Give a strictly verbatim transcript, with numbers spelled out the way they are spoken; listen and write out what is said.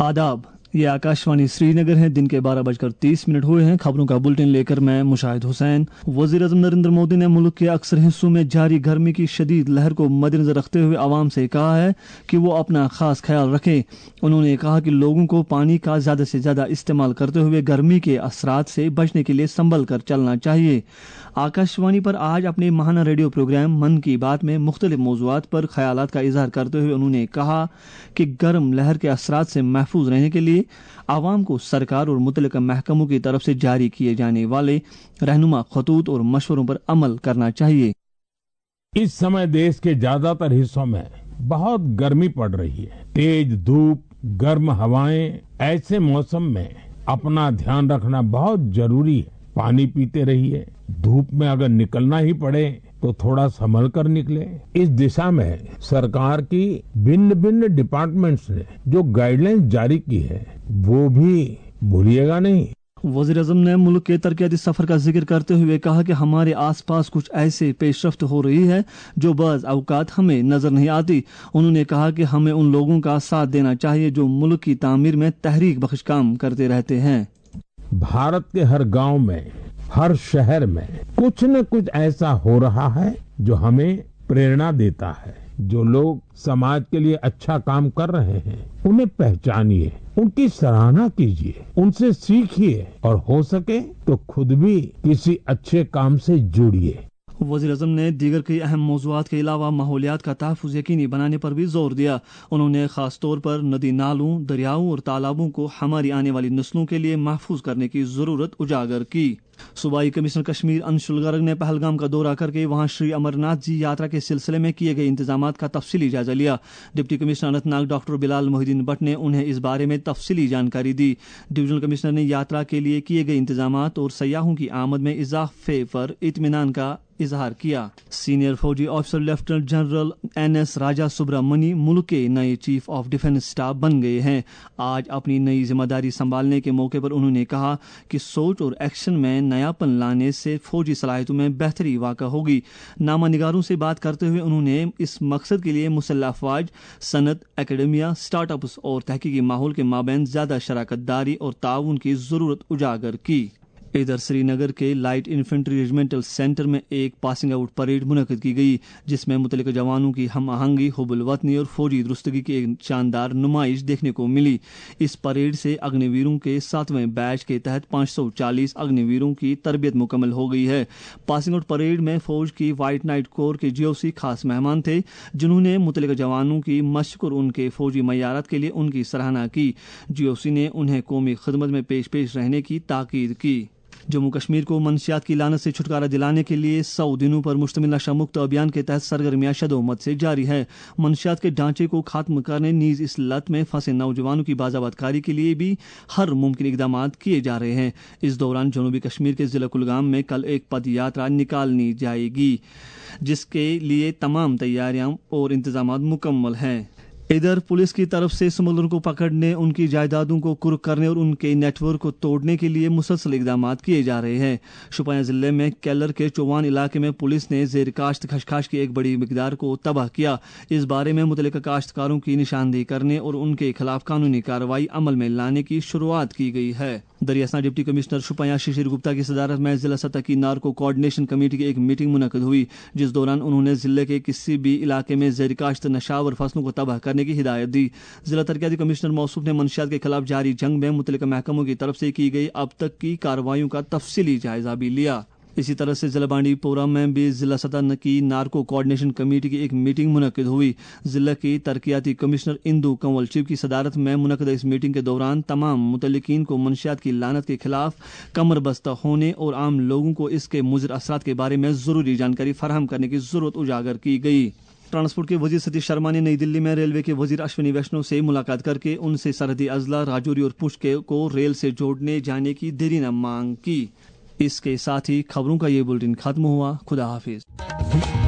आदाब, ये आकाशवाणी श्रीनगर है। दिन के बारह बजकर तीस मिनट हुए हैं। खबरों का बुलेटिन लेकर मैं मुशाहिद हुसैन। वजीर आज़म नरेंद्र मोदी ने मुल्क के अक्सर हिस्सों में जारी गर्मी की शदीद लहर को मद्देनजर रखते हुए आवाम से कहा है कि वो अपना खास ख्याल रखें। उन्होंने कहा कि लोगों को पानी का ज्यादा से ज्यादा इस्तेमाल करते हुए गर्मी के असरात से बचने के लिए संभल कर चलना चाहिए। आकाशवाणी पर आज अपने माहाना रेडियो प्रोग्राम मन की बात में मुख्तलिफ मौज़ूआत पर ख्यालात का इजहार करते हुए उन्होंने कहा कि गर्म लहर के असरात से महफूज रहने के लिए आवाम को सरकार और मुतल्लिका महकमों की तरफ से जारी किए जाने वाले रहनुमा खतूत और मशवरों पर अमल करना चाहिए। इस समय देश के ज्यादातर हिस्सों में बहुत गर्मी पड़ रही है। तेज धूप, गर्म हवाएं, ऐसे मौसम में अपना ध्यान रखना बहुत जरूरी है। पानी पीते रहिए। धूप में अगर निकलना ही पड़े तो थोड़ा संभल कर निकले। इस दिशा में सरकार की भिन्न भिन्न डिपार्टमेंट्स ने जो गाइडलाइंस जारी की है वो भी भूलिएगा नहीं। वज़ीर आज़म ने मुल्क के तरक्याती सफर का जिक्र करते हुए कहा कि हमारे आसपास कुछ ऐसे पेशरफ्त हो रही है जो बाज़ औकात हमें नजर नहीं आती। उन्होंने कहा कि हमें उन लोगों का साथ देना चाहिए जो मुल्क की तामीर में तहरीक बख्श काम करते रहते हैं। भारत के हर गांव में, हर शहर में कुछ न कुछ ऐसा हो रहा है जो हमें प्रेरणा देता है। जो लोग समाज के लिए अच्छा काम कर रहे हैं उन्हें पहचानिए, उनकी सराहना कीजिए, उनसे सीखिए और हो सके तो खुद भी किसी अच्छे काम से जुड़िए। वज़ीर आज़म ने दीगर कई अहम मौज़ूआत के अलावा माहौलियात का तहफ़्फ़ुज़ यकीनी बनाने पर भी जोर दिया। उन्होंने खास तौर पर नदी नालों, दरियाओं और तालाबों को हमारी आने वाली नस्लों के लिए महफूज करने की जरूरत उजागर की। सूबाई कमिश्नर कश्मीर अंशुल गर्ग ने पहलगाम का दौरा करके वहां श्री अमरनाथ जी यात्रा के सिलसिले में किए गए इंतजामात का तफसीली जायजा लिया। Deputy commissioner Anantnag doctor Bilal Mohiuddin Bhatt ने उन्हें इस बारे में तफसीली जानकारी दी। डिवीजनल कमिश्नर ने यात्रा के लिए किए गए इंतजामात और सयाहों की आमद में इजाफे पर इत्मीनान का इजहार किया। सीनियर फौजी officer lieutenant general N S Raja Subramani मुल्क के नए चीफ ऑफ डिफेंस स्टाफ बन गए हैं। आज अपनी नई जिम्मेदारी संभालने के मौके पर उन्होंने कहा कि सोच और एक्शन में नयापन लाने से फौजी सलाहियतों में बेहतरी वाक़ा होगी। नामा निगारों से बात करते हुए उन्होंने इस मकसद के लिए मुसल्लह अफवाज, सनत, एकेडमिया, स्टार्टअप्स और तहकीकी माहौल के माबैन ज्यादा शराकत दारी और ताउन की जरूरत उजागर की। इधर श्रीनगर के लाइट इन्फेंट्री रेजिमेंटल सेंटर में एक पासिंग आउट परेड मुनक्किद की गई जिसमें मुतल्लिका जवानों की हम आहंगी, हुब्बुल वतनी और फौजी दुरुस्तगी की एक शानदार नुमाइश देखने को मिली। इस परेड से अग्निवीरों के सातवें बैच के तहत पाँच सौ चालीस अग्निवीरों की तरबियत मुकम्मल हो गई है। पासिंग आउट परेड में फौज की व्हाइट नाइट कोर के जीओसी खास मेहमान थे जिन्होंने मुतल्लिका जवानों की मशक और उनके फौजी मयारात के लिए उनकी सराहना की। जीओसी ने उन्हें कौमी खिदमत में पेश पेश रहने की ताकीद की। जम्मू कश्मीर को मनशियात की लानत से छुटकारा दिलाने के लिए सौ दिनों पर मुश्तमिल नशा मुक्त अभियान के तहत सरगर्मियां शदोमत से जारी है। मनशियात के ढांचे को खत्म करने, नीज इस लत में फंसे नौजवानों की बाजाबादकारी के लिए भी हर मुमकिन इकदाम किए जा रहे हैं। इस दौरान जनूबी कश्मीर के जिला कुलगाम में कल एक पद यात्रा निकालनी जाएगी जिसके लिए तमाम तैयारियां और इंतजाम मुकम्मल हैं। इधर पुलिस की तरफ से स्मगलरों को पकड़ने, उनकी जायदादों को कुर्क करने और उनके नेटवर्क को तोड़ने के लिए मुसलसल इकदाम किए जा रहे हैं। शोपियां जिले में केलर के चौवान इलाके में पुलिस ने जेर काश्त खशखाश की एक बड़ी मिकदार को तबाह किया। इस बारे में मुतल्लिका काश्तकारों की निशानदेही करने और उनके खिलाफ कानूनी कार्रवाई अमल में लाने की शुरुआत की गई है। दरियासना डिप्टी कमिश्नर शोपियां शिशिर गुप्ता की सदारत में जिला सतह की नार्को कोऑर्डिनेशन कमेटी की एक मीटिंग मुनक्किद हुई जिस दौरान उन्होंने जिले के किसी भी इलाके में जेर काश्त नशावर फसलों को तबाह करने की हिदायत दी। जिला तरक्याती कमिश्नर मौसूफ ने मंशियात के खिलाफ जारी जंग में मुतल्लिका महकमों की तरफ से की गई अब तक की कार्रवाइयों का तफसीली जायजा भी लिया। इसी तरह से जिला बांडीपोरा में भी जिला सतह की नार्को कोऑर्डिनेशन कमेटी की एक मीटिंग मुनक्किद हुई। जिला की तरक्याती कमिश्नर इंदू कंवल चिव की सदारत में मुनक्किद इस मीटिंग के दौरान तमाम मुतल्लिकीन को मंशियात की लानत के खिलाफ कमर बस्ता होने और आम लोगों को इसके मुज़िर असरात के बारे में जरूरी जानकारी फराहम करने की जरूरत उजागर की गई। ट्रांसपोर्ट के वजीर सतीश शर्मा ने नई दिल्ली में रेलवे के वजीर अश्विनी वैष्णव से मुलाकात करके उनसे सरहदी अजला, राजौरी और पुंछ को रेल से जोड़ने जाने की देरीना मांग की। इसके साथ ही खबरों का ये बुलेटिन खत्म हुआ। खुदा हाफिज।